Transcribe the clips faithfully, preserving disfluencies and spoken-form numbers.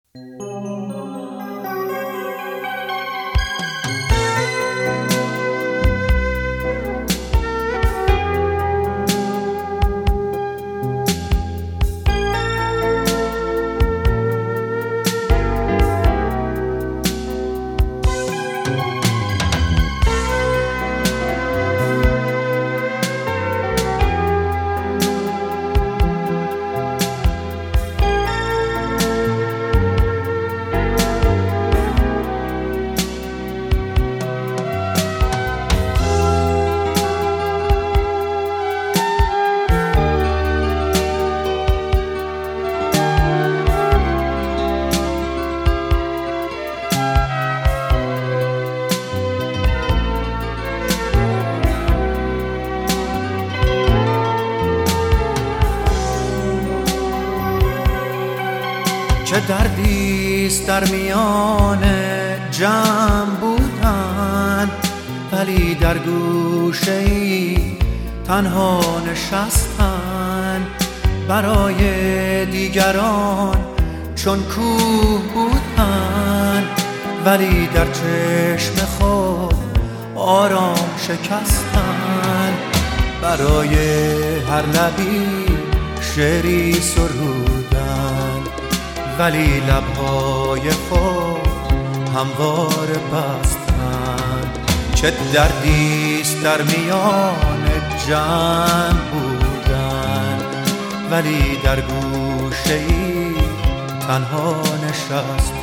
چه دردیست در میان جمع بودن، ولی در گوشه‌ای تنها نشستن. برای دیگران چون کوه بودن، ولی در چشم خود آرام شکستن. برای هر لبی شعری سرودن، ولی لبهای خود همواره بستن. چه دردیست در میان جمع بودن، ولی در گوشه‌ای تنها نشستن.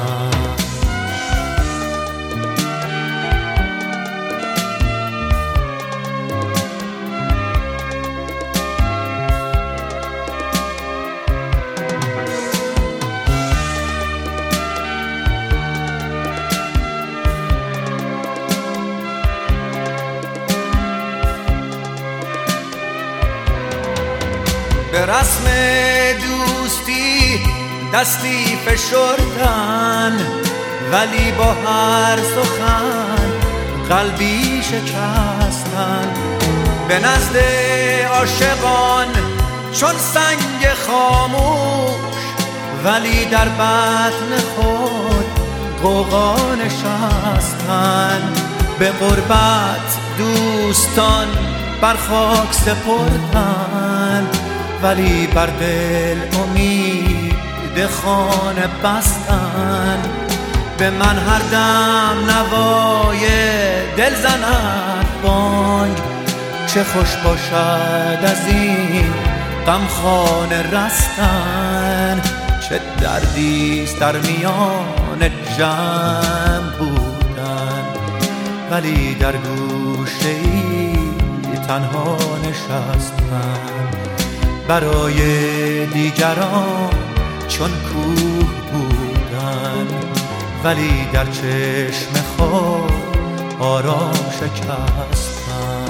به رسم دوستی دستی فشردن، ولی با هر سخن قلبی شکستن. به نزد عاشقان چون سنگ خاموش، ولی در بطن خود غوغا نشستن. به غربت دوستان بر خاک سپردن، ولی بر دل امید خانه بستن. به من هر دم نوای دل زند بانگ، چه خوش باشد از این غم خانه رستن. چه دردیست در میان جمع بودن، ولی در گوشه‌ای تنها نشستن. برای دیگران چون کوه بودن، ولی در چشم خود آرام شکستن.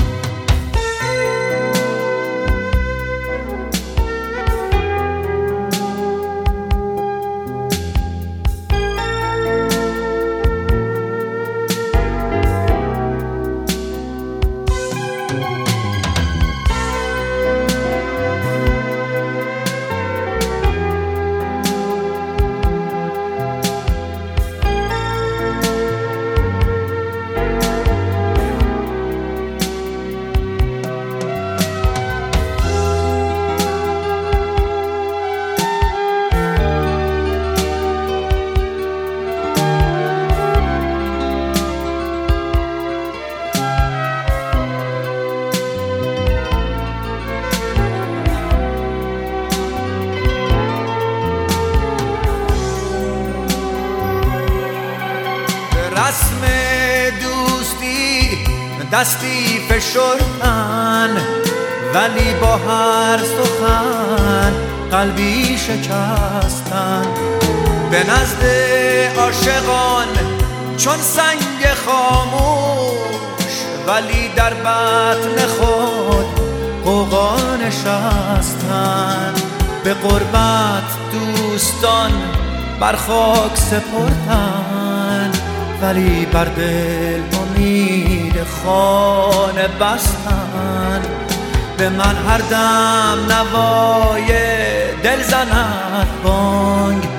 رسم دوستی دستی فشردن، ولی با هر سخن قلبی شکستن. به نزد عاشقان چون سنگ خاموش، ولی در بطن خود غوغا نشستن. به غربت دوستان بر خاک سپردن، ولی بر دل امید خانه بستن. به من هر دم نوای دل زند بانگ،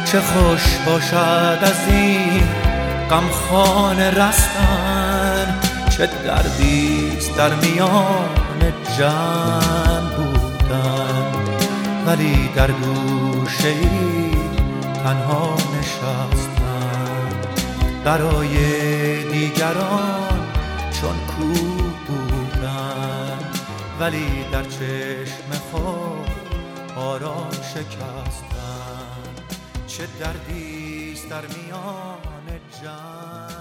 چه خوش باشد از این غمخانه رستن، چه دردیست در میان جمع بودن، ولی در گوشه ای تنها نشستن. برای دیگران چون کوه بودن، ولی در چشم خود آرام شکستن. چه دردیست در میان جمع